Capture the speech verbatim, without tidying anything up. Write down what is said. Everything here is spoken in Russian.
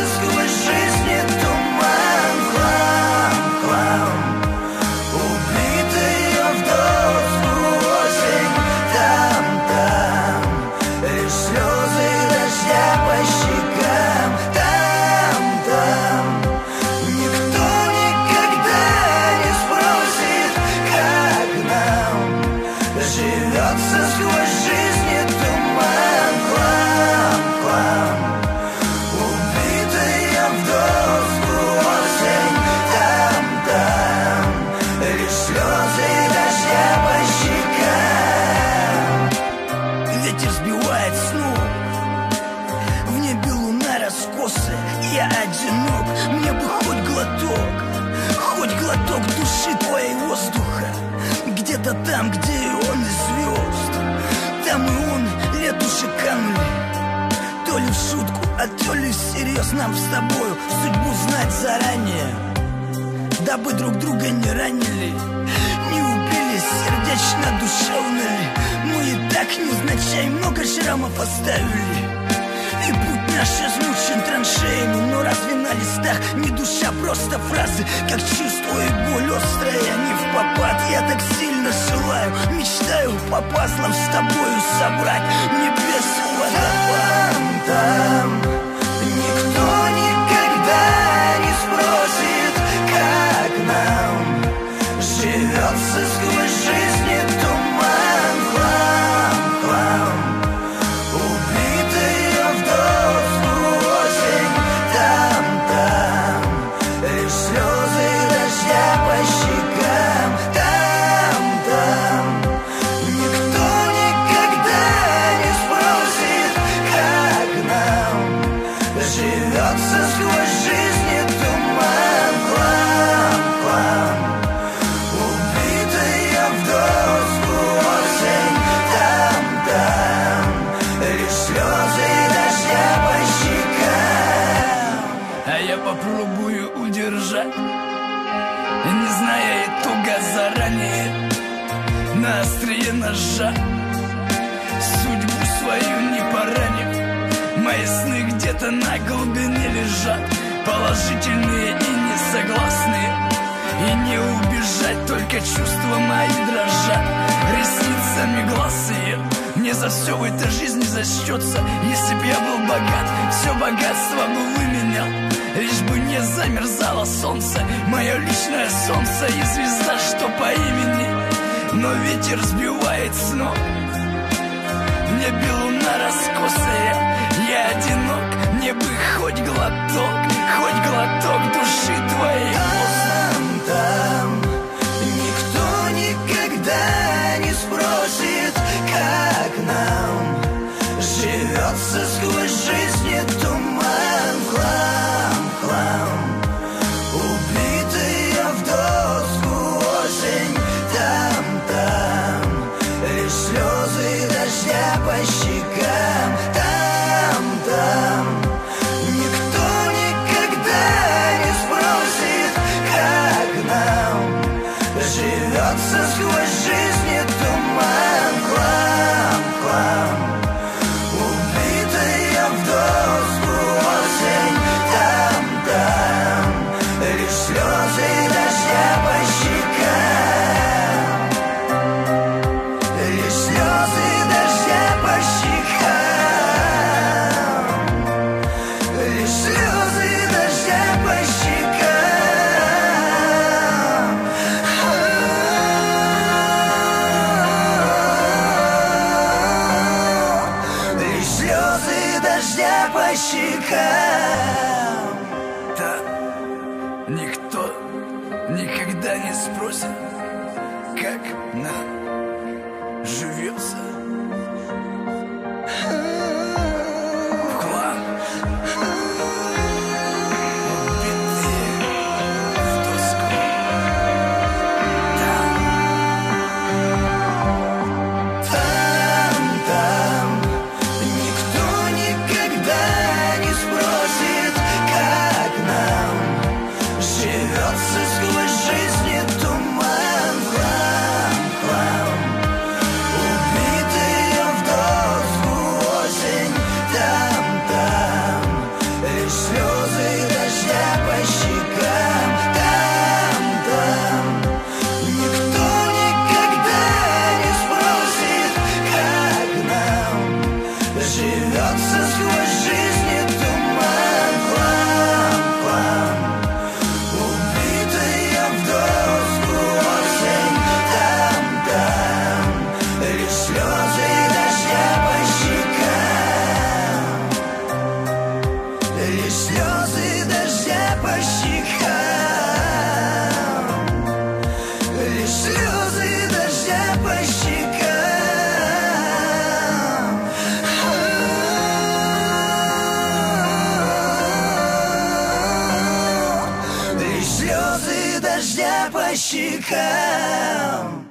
сквозь жизни туман, хлам, хлам. Убитые в доску осень, там, там. Лишь слезы дождя по щекам, там, там. Никто никогда не спросит, как нам живется сквозь жизни туман, хлам, хлам. Убитые в доску осень, там, там. Лишь слезы дождя по щекам. Ветер сбивает снова, в небе луна раскосая. Я одинок, мне бы хоть глоток, хоть глоток души твоей воздуха. Где-то там, где и он, и звезд, там и он, летуши канули. То ли в шутку, а то ли всерьез. Нам с тобою судьбу знать заранее, дабы друг друга не ранили, не убили, сердечно душевно ли. Мы и так невзначай много шрамов оставили, и путь наш измучен траншеями. Но разве на листах не душа, просто фразы, как чувство и боль острая, не в попад. Я так сильно желаю, мечтаю по пазлам с тобою собрать небес водопад. Там никто никогда не спросит, как нам живется сквозь жизни туман, хлам, хлам. Убитые в доску осень, там, там. Лишь слезы дождя по щекам, там, там. Никто никогда не спросит, как нам живется сквозь жизни туман, хлам, хлам. Убитые в доску осень, там, там. Лишь слезы дождя по щекам. А я попробую удержать, не зная итога заранее, на острие ножа, судьбу свою не поранив. Мои сны где-то на глубине лежат, положительные и несогласные. И не убежать, только чувства мои дрожат, ресницами глаз ее. Мне за все в этой жизни зачтется. Если б я был богат, все богатство бы выменял, лишь бы не замерзало солнце, мое личное солнце и звезда, что по имени. Но ветер сбивает с ног, в небе луна раскосая. Я одинок, мне бы хоть глоток, хоть глоток души твоей. Там, там. Никто никогда не спросит, как нам живется сквозь жизни туман, хлам, хлам. Убитые в доску осень, там, там. Лишь слезы дождя по щекам, там, там. Никто никогда не спросит, как нам живется сквозь жизни туман, хлам, хлам. Убитые в доску осень, там, там. Лишь слезы дождя по щекам, лишь слезы дождя по щекам, лишь слезы дождя по щекам. Лишь слезы дождя по щекам. Да, никто никогда не спросит, как нам живется. В хлам. Убитые в доску. Там. Там, там. Никто никогда не спросит, как нам живется сквозь жизни туман, хлам, хлам. по щекам.